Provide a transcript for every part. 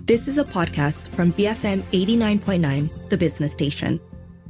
This is a podcast from BFM 89.9, the business station.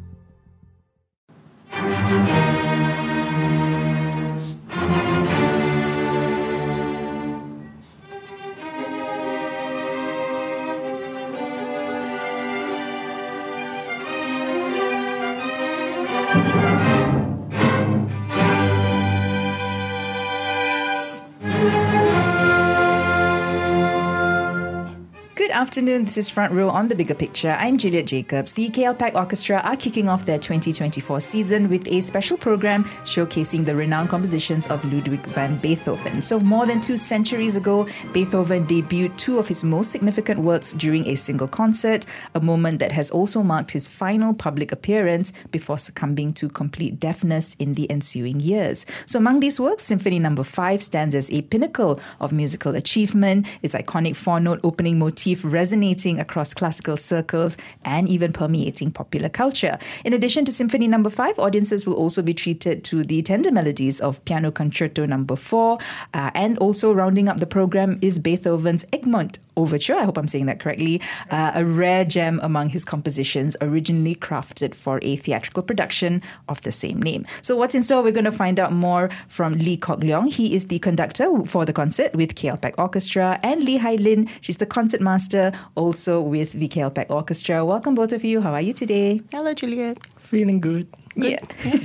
Good afternoon, this is Front Row on The Bigger Picture. I'm Juliet Jacobs. The KLPAC Orchestra are kicking off their 2024 season with a special program showcasing the renowned compositions of Ludwig van Beethoven. So more than 2 centuries ago, Beethoven debuted 2 of his most significant works during a single concert, a moment that has also marked his final public appearance before succumbing to complete deafness in the ensuing years. So among these works, Symphony No. 5 stands as a pinnacle of musical achievement, its iconic 4-note opening motif resonating across classical circles and even permeating popular culture. In addition to Symphony No. 5, audiences will also be treated to the tender melodies of Piano Concerto No. 4, and also rounding up the program is Beethoven's Egmont Overture, I hope I'm saying that correctly, a rare gem among his compositions originally crafted for a theatrical production of the same name. So what's in store? We're going to find out more from Lee Kok Leong. He is the conductor for the concert with KLPAC Orchestra, and Lee Hai Lin, she's the concertmaster also with the KLPAC Orchestra. Welcome both of you. How are you today? Hello, Juliet. Feeling good. Yeah.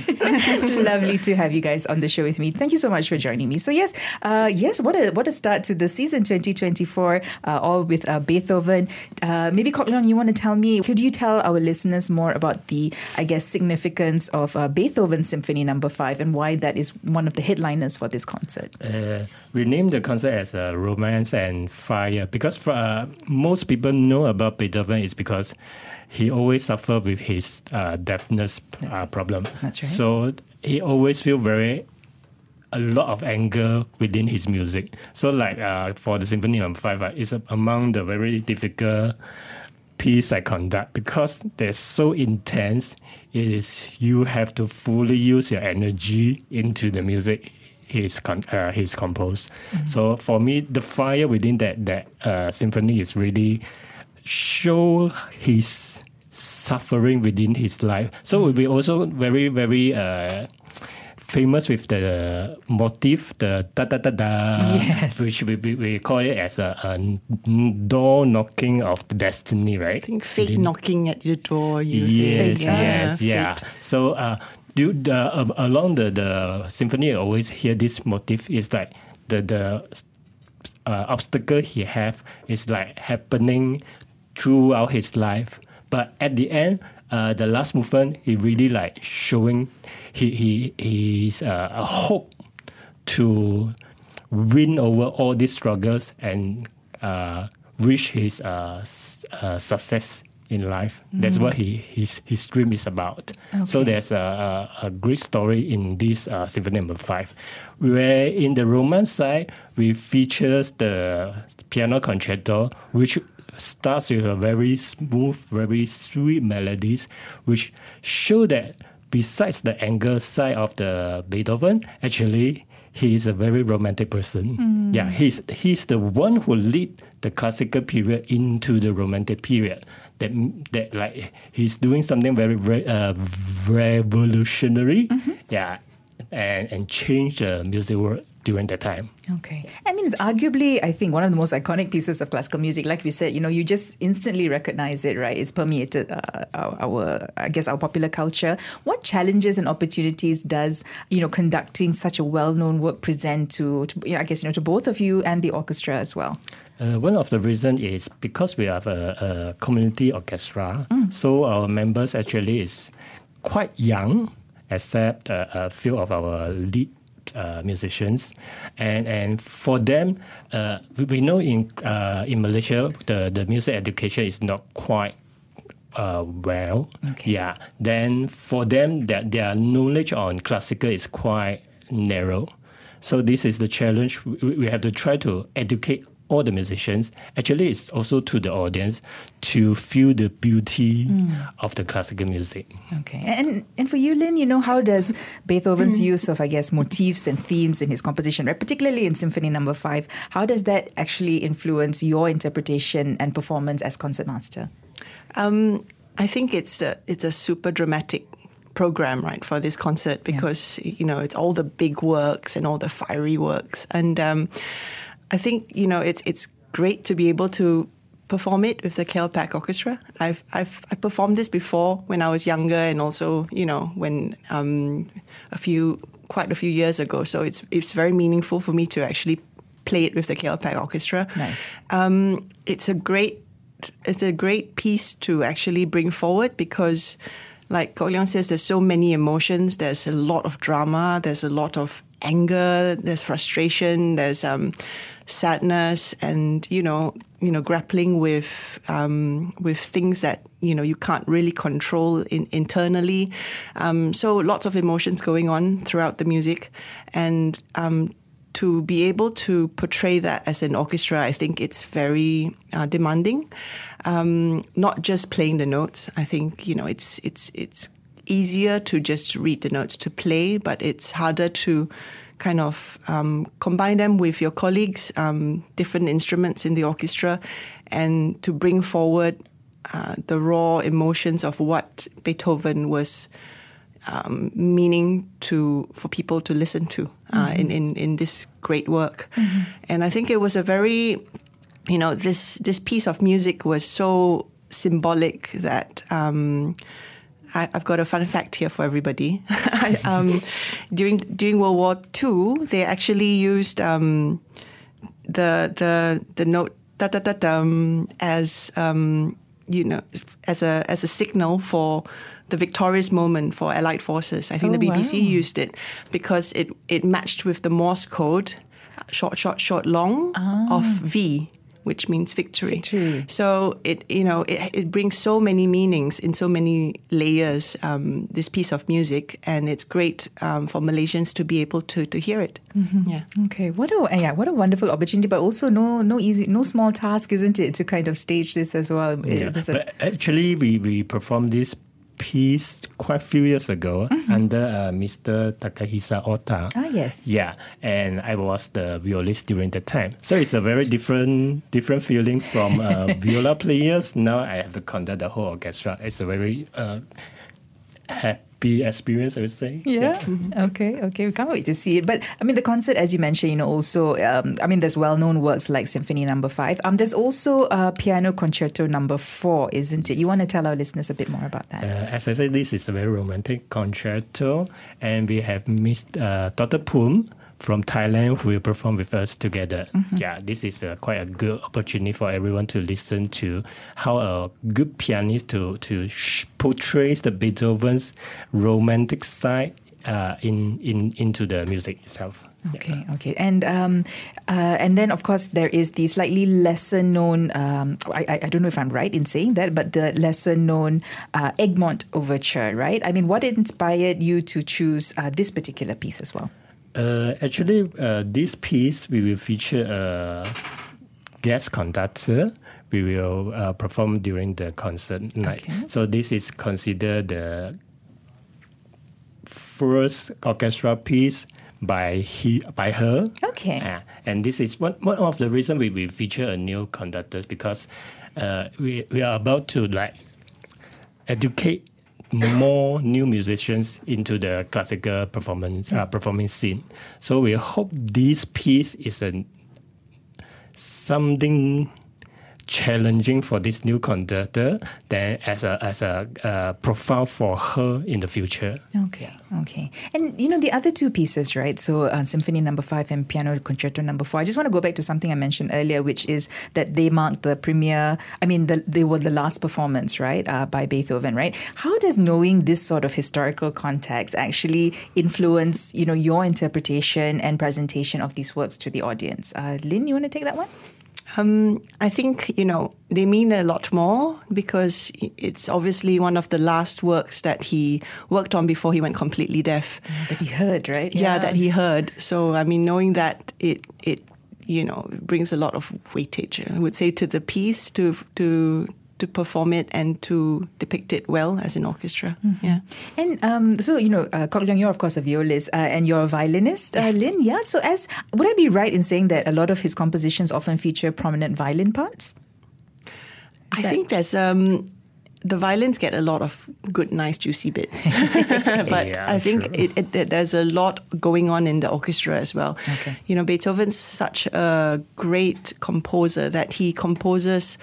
Lovely to have you guys on the show with me. Thank you so much for joining me. So yes, what a start to the season 2024, all with Beethoven. Maybe Kok Leong, you want to tell me, could you tell our listeners more about the, significance of Beethoven's Symphony No. 5 and why that is one of the headliners for this concert? We named the concert as Romance and Fire because most people know about Beethoven is because he always suffered with his deafness problem. That's right. So he always feel a lot of anger within his music. So for the Symphony No. 5, it's among the very difficult piece I conduct because they're so intense. You have to fully use your energy into the music he's composed. Mm-hmm. So for me, the fire within that symphony is really show his suffering within his life. So we'll be also very, very famous with the motif, the da-da-da-da, yes, which we call it as a door knocking of the destiny, right? I think fate knocking at your door. Yes. Fate. So along the symphony, I always hear this motif is like the obstacle he have is like happening throughout his life, but at the end, the last movement, he really like showing he's a hope to win over all these struggles and reach his success in life. That's what his dream is about. Okay. So there's a great story in this Symphony No. 5, where in the romance side we features the piano concerto, which starts with a very smooth, very sweet melodies, which show that besides the anger side of the Beethoven, actually he is a very romantic person. Yeah, he's the one who lead the classical period into the romantic period. That like he's doing something very revolutionary. Yeah, and change the music world during that time. Okay. I mean, it's arguably, I think, one of the most iconic pieces of classical music. Like we said, you just instantly recognize it, right? It's permeated our popular culture. What challenges and opportunities does, conducting such a well-known work present to both of you and the orchestra as well? One of the reasons is because we have a community orchestra, so our members actually is quite young, except a few of our lead musicians, and for them, we know in Malaysia the music education is not quite well. Okay. Yeah. Then for them, their knowledge on classical is quite narrow. So this is the challenge. We have to try to educate all the musicians. Actually, it's also to the audience to feel the beauty of the classical music. Okay. And for you, Lynn, how does Beethoven's use of, I guess, motifs and themes in his composition, right, particularly in Symphony No. 5, how does that actually influence your interpretation and performance as concertmaster? I think it's a super dramatic program, right, for this concert because, it's all the big works and all the fiery works. And I think, it's great to be able to perform it with the KL Pack Orchestra. I've performed this before when I was younger and also, when quite a few years ago. So it's very meaningful for me to actually play it with the KL Pack Orchestra. Nice. It's a great piece to actually bring forward because, like Kok Leong says, there's so many emotions. There's a lot of drama. There's a lot of anger. There's frustration. There's sadness, and grappling with things that you can't really control internally. So lots of emotions going on throughout the music, and to be able to portray that as an orchestra, I think it's very demanding. Not just playing the notes. I think it's easier to just read the notes to play, but it's harder to kind of combine them with your colleagues, different instruments in the orchestra, and to bring forward the raw emotions of what Beethoven was meaning for people to listen to in this great work. And I think it was a very, this piece of music was so symbolic that I've got a fun fact here for everybody. During World War II, they actually used the note da da da dum as as a signal for the victorious moment for Allied forces. I think the BBC used it because it matched with the Morse code, short, short, short, long of V, which means victory. So it brings so many meanings in so many layers, this piece of music, and it's great for Malaysians to be able to hear it. Yeah. Okay. What a wonderful opportunity, but also no small task, isn't it, to kind of stage this as well. Yeah. But actually, we performed this piece quite a few years ago under Mr. Takahisa Ota. Ah, yes. Yeah, and I was the violist during that time. So it's a very different feeling from viola players. Now I have to conduct the whole orchestra. It's a very happy experience, I would say. Yeah. Okay. We can't wait to see it. But I mean, the concert, as you mentioned, also, there's well-known works like Symphony No. 5. There's also Piano Concerto No. 4, isn't it? You want to tell our listeners a bit more about that? As I said, this is a very romantic concerto, and we have Miss Dr. Poom from Thailand who will perform with us together. Yeah, this is quite a good opportunity for everyone to listen to how a good pianist portrays the Beethoven's romantic side into the music itself. Okay. And then, of course, there is the slightly lesser known, I don't know if I'm right in saying that, but the lesser known Egmont Overture, right? I mean, what inspired you to choose this particular piece as well? Actually, this piece, we will feature a guest conductor. We will perform during the concert night. Okay. So this is considered the first orchestra piece by her. Okay. And this is one of the reasons we feature a new conductor, because we are about to educate more new musicians into the classical performing scene. So we hope this piece is something challenging for this new conductor, then as a profile for her in the future. Okay. And the other two pieces, right? So Symphony No. 5 and Piano Concerto No. 4. I just want to go back to something I mentioned earlier, which is that they marked the premiere. I mean, they were the last performance, right, by Beethoven, right? How does knowing this sort of historical context actually influence, your interpretation and presentation of these works to the audience? Lynn, you want to take that one? I think, they mean a lot more because it's obviously one of the last works that he worked on before he went completely deaf. That he heard, right? Yeah, that he heard. So, I mean, knowing that it brings a lot of weightage, I would say, to the piece to perform it and to depict it well as an orchestra. Yeah. And Kok Leong, you're of course a violist and you're a violinist, Lynn. Yeah. So would I be right in saying that a lot of his compositions often feature prominent violin parts? I think there's the violins get a lot of good, nice, juicy bits, but Yeah, I think there's a lot going on in the orchestra as well. Okay. Beethoven's such a great composer that he composes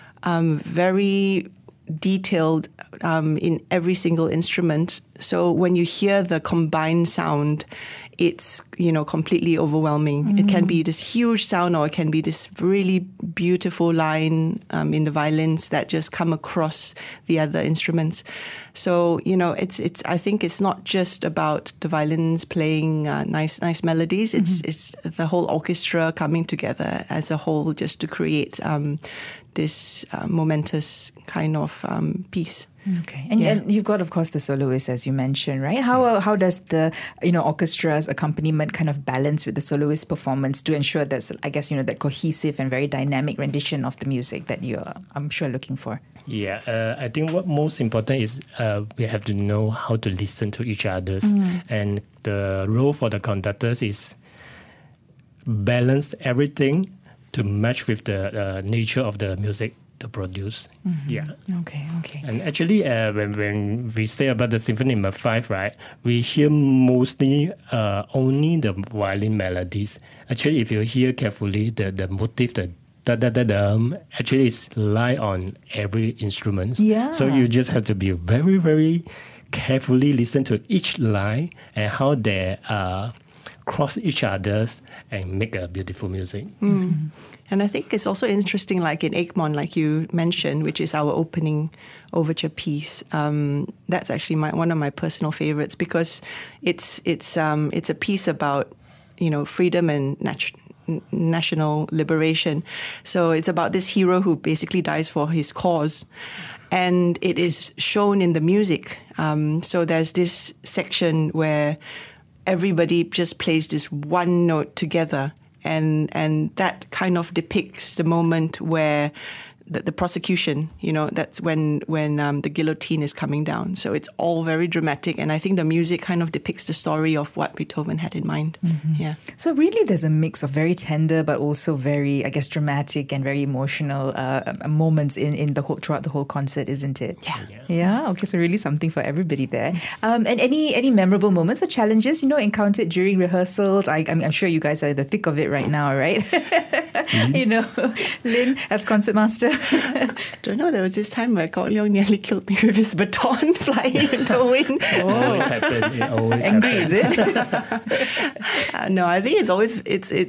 very detailed in every single instrument. So when you hear the combined sound, it's completely overwhelming. It can be this huge sound, or it can be this really beautiful line in the violins that just come across the other instruments. So it's. I think it's not just about the violins playing nice melodies. It's the whole orchestra coming together as a whole just to create this momentous kind of piece. Okay, and you've got, of course, the soloist, as you mentioned, right? How does the orchestra's accompaniment kind of balance with the soloist performance to ensure that's, I guess, that cohesive and very dynamic rendition of the music that you're, I'm sure, looking for? Yeah, I think what most important is we have to know how to listen to each other's, and the role for the conductors is balance everything to match with the nature of the music to produce. Yeah. Okay. And actually, when we say about the Symphony No. 5, right, we hear mostly only the violin melodies. Actually, if you hear carefully, the motif, the da-da-da-dum, actually is lie on every instrument. Yeah. So you just have to be very, very carefully listen to each line and how they cross each other's and make a beautiful music. And I think it's also interesting, like in Egmont, like you mentioned, which is our opening overture piece. That's actually one of my personal favorites because it's a piece about freedom and national liberation. So it's about this hero who basically dies for his cause, and it is shown in the music. So there's this section where everybody just plays this one note together. And that kind of depicts the moment where the prosecution, that's when the guillotine is coming down. So it's all very dramatic. And I think the music kind of depicts the story of what Beethoven had in mind. Yeah. So really there's a mix of very tender but also very, I guess, dramatic and very emotional moments throughout the whole concert, isn't it? Yeah. Okay, so really something for everybody there. And any memorable moments or challenges, encountered during rehearsals? I'm sure you guys are in the thick of it right now, right? Lynn, as concertmaster. I don't know, there was this time where Kok Leong nearly killed me with his baton flying in the wind. It always happens. It always Angry, happens. is it? No, I think it's always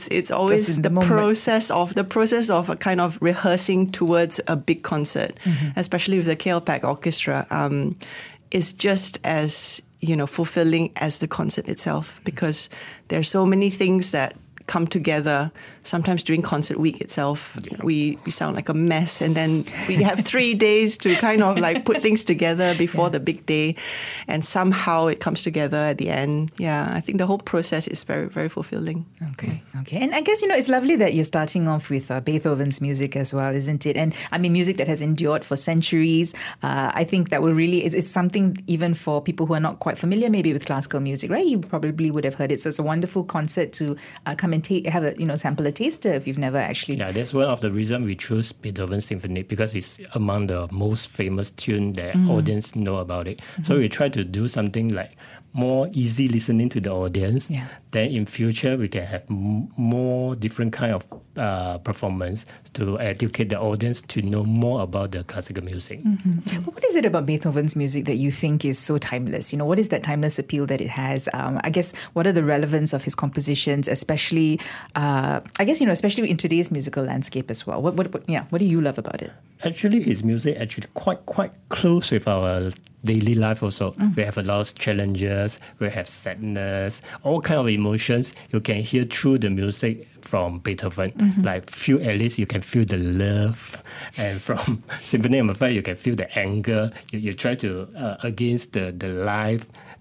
the process of a kind of rehearsing towards a big concert, especially with the KL Orchestra, is just as fulfilling as the concert itself, because there are so many things that come together. Sometimes during concert week itself, we sound like a mess, and then we have 3 days to kind of like put things together before the big day, and somehow it comes together at the end. Yeah, I think the whole process is very, very fulfilling. Okay. And I guess, it's lovely that you're starting off with Beethoven's music as well, isn't it? And I mean, music that has endured for centuries. I think that will really, it's something even for people who are not quite familiar maybe with classical music, right? You probably would have heard it. So it's a wonderful concert to come and have a, sample a taster if you've never actually. Yeah, that's one of the reasons we choose Beethoven Symphony, because it's among the most famous tune that audience know about it. So we try to do something like more easy listening to the audience. Yeah. Then in future we can have more different kind of performance to educate the audience to know more about the classical music. But what is it about Beethoven's music that you think is so timeless? What is that timeless appeal that it has? I guess what are the relevance of his compositions, especially especially in today's musical landscape as well? What do you love about it? Actually, his music quite close with our daily life also. We have a lot of challenges, we have sadness, all kind of emotions you can hear through the music from Beethoven. Like at least you can feel the love, and from Symphony No. 5 you can feel the anger. You try to against the life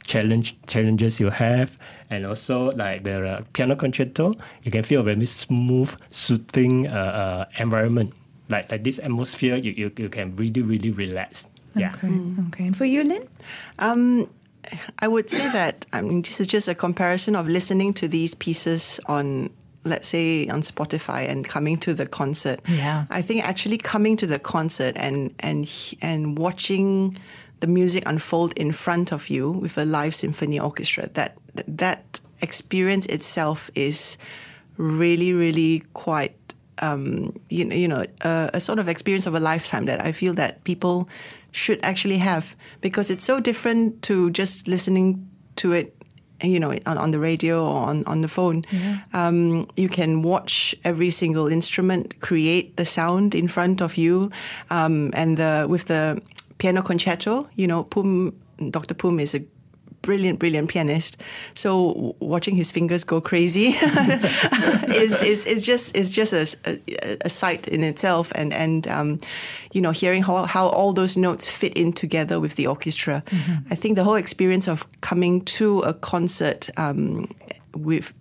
challenges you have, and also like the piano concerto, you can feel a very smooth, soothing environment. Like this atmosphere, you can really, really relax. Yeah. Okay. And for you, Lynn? I would say that, this is just a comparison of listening to these pieces on, let's say, on Spotify and coming to the concert. Yeah. I think actually coming to the concert and watching the music unfold in front of you with a live symphony orchestra, that experience itself is really, really quite a sort of experience of a lifetime that I feel that people should actually have, because it's so different to just listening to it, on the radio or on the phone. Yeah. You can watch every single instrument create the sound in front of you, and with the piano concerto, Dr. Poom is a brilliant pianist. So watching his fingers go crazy is just a sight in itself, and hearing how all those notes fit in together with the orchestra. I think the whole experience of coming to a concert with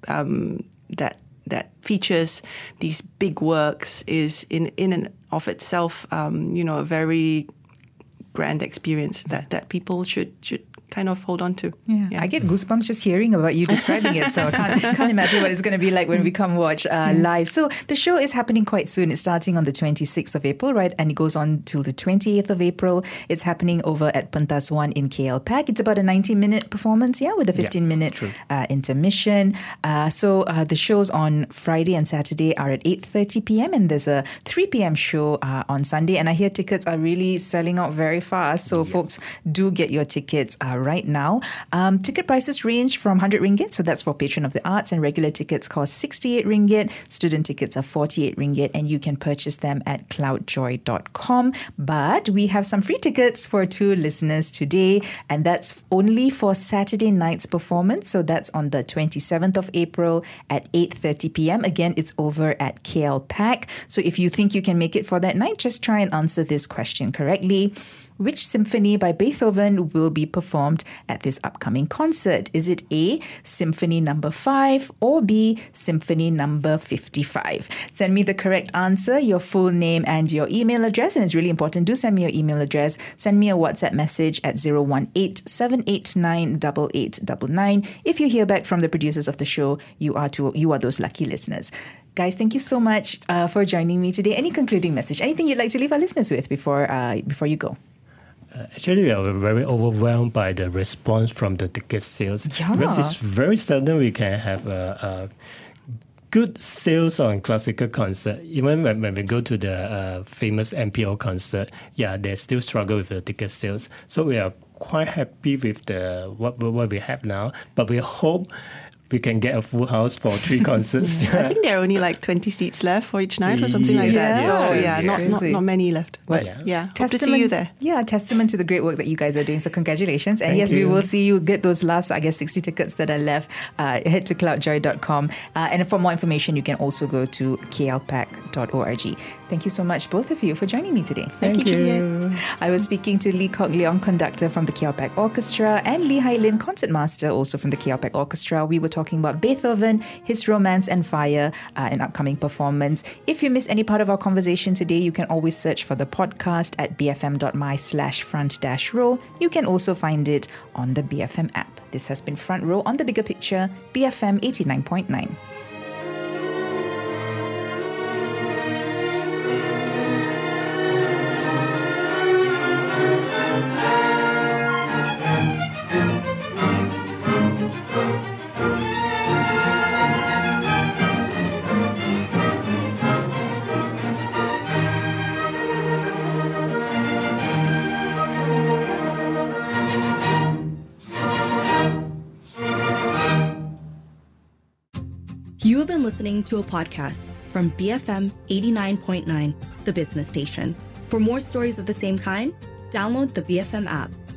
that features these big works is in and of itself a very grand experience that people should kind of hold on to. Yeah. I get goosebumps just hearing about you describing it, so I can't imagine what it's going to be like when we come watch live. So the show is happening quite soon. It's starting on the 26th of April, right? And it goes on till the 28th of April. It's happening over at Pentas One in KL Pack. It's about a 90-minute performance, with a 15-minute intermission. So the shows on Friday and Saturday are at 8:30 p.m. and there's a 3 p.m. show on Sunday. And I hear tickets are really selling out very fast. So folks, do get your tickets right now. Ticket prices range from 100 ringgit, so that's for patron of the arts, and regular tickets cost 68 ringgit. Student tickets are 48 ringgit, and you can purchase them at cloudjoy.com. But we have some free tickets for 2 listeners today, and that's only for Saturday night's performance. So that's on the 27th of April at 8:30 p.m. Again, it's over at KL Pack. So if you think you can make it for that night, just try and answer this question correctly. Which symphony by Beethoven will be performed at this upcoming concert? Is it A, Symphony number 5, or B, Symphony number 55? Send me the correct answer, your full name and your email address. And it's really important, do send me your email address. Send me a WhatsApp message at 018-789-8899. If you hear back from the producers of the show, you are those lucky listeners. Guys, thank you so much for joining me today. Any concluding message? Anything you'd like to leave our listeners with before you go? Actually, we are very overwhelmed by the response from the ticket sales, because it's very seldom we can have a good sales on classical concert. Even when we go to the famous MPO concert, they still struggle with the ticket sales. So we are quite happy with what we have now, but we hope we can get a full house for 3 concerts. I think there are only like 20 seats left for each night or something like that. So not many left. But hope to see you there. Yeah, testament to the great work that you guys are doing. So congratulations. And Thank you. We will see you get those last, 60 tickets that are left. Head to cloudjoy.com. And for more information, you can also go to klpack.org. Thank you so much, both of you, for joining me today. Thank you, Juliet. I was speaking to Lee Kok Leong, conductor from the KL Pack Orchestra, and Lee Hai Lin, concertmaster, also from the KL Pack Orchestra. We were talking about Beethoven, his Romance and Fire, an upcoming performance. If you miss any part of our conversation today, you can always search for the podcast at bfm.my/front-row. You can also find it on the BFM app. This has been Front Row on The Bigger Picture, BFM 89.9. You have been listening to a podcast from BFM 89.9, the business station. For more stories of the same kind, download the BFM app.